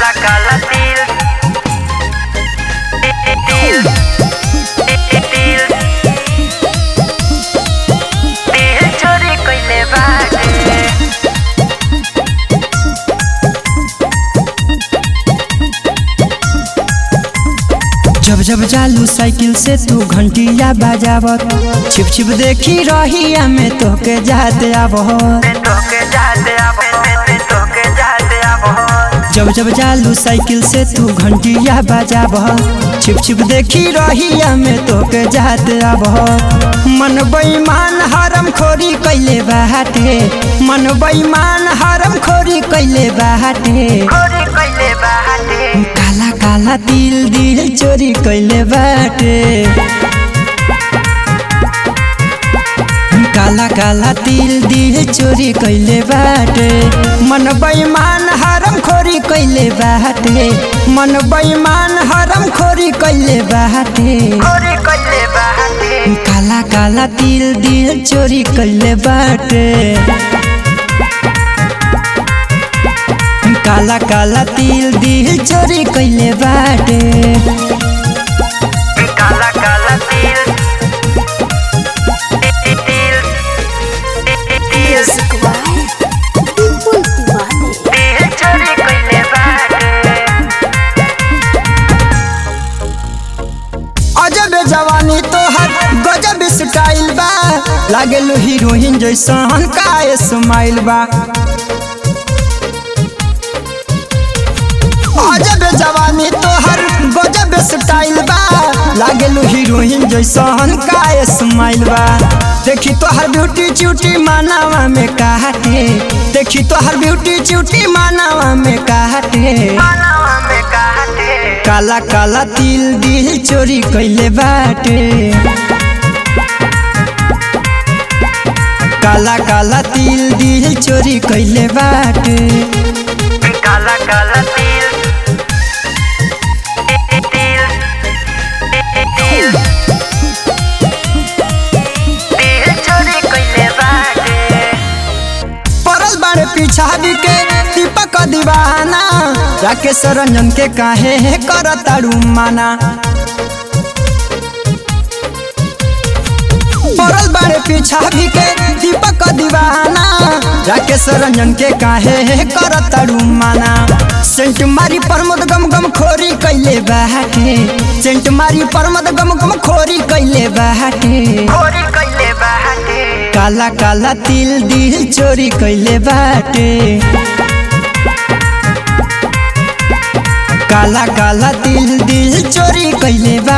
काला काला तिल तिल तिल तिल चोरी कइले बाटे। जब जब चालू साइकिल से तू घंटिया बजावत, छिप छिप देखी रहिया में तोके जाते आवत। जब जब चालू साइकिल से तू घंटिया बजावत, छिप छिप देखी रहिया में तोके जाते आवत। मन बेईमान हरम खोरी कइले बाटे, मन बेईमान हरम खोरी कइले बाटे। काला काला तिल दिल चोरी कइले बाटे। काला काला तिल दिल चोरी कइले बाटे। मन बेईमान हरम खोरी कइले बाटे, मन बेईमान हरम खोरी कइले बाटे। काला काला तिल दिल चोरी कइले बाटे। काला काला तिल दिल चोरी कइले बाटे। काला काला तिल तिल तिल तिल चोरी कइले बाटे। अजब जवानी तोहर गजब स्टाइल बा, लागेलू हीरोइन जैसन का स्माइल बा। अजब जवानी तोहर गजब स्टाइल बा, लागेलू हीरोइन जैसन का स्माइल बा। देखी तोहर ब्यूटी चूटी मानावा में काटे, देखी तोहर ब्यूटी चूटी मानावा में काटे। काला काला तिल दिल चोरी कइले बाटे। काला काला तिल दिल चोरी कइले बाटे। काला काला तिल तिल तिल तिल चोरी कइले बाटे। परल बाड़े पिछाड़ी के दीपक दीवाना, राकेश रंजन के काहे करताड़ू माना। परल बाड़े पिछाड़ी के दीपक दीवाना, राकेश रंजन के काहे करताड़ू माना। सेंट मारी प्रमोद गम गम खोरी कइले बाटे, सेंट मारी प्रमोद गम गम खोरी कइले बाटे। काला काला तिल दिल चोरी कइले बाटे। काला काला तिल दिल चोरी कइले बाटे।